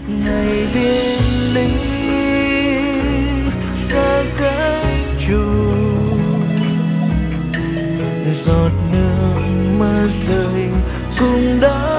ngày biệt ly xa cách chung, giọt nước mắt rơi cũng đã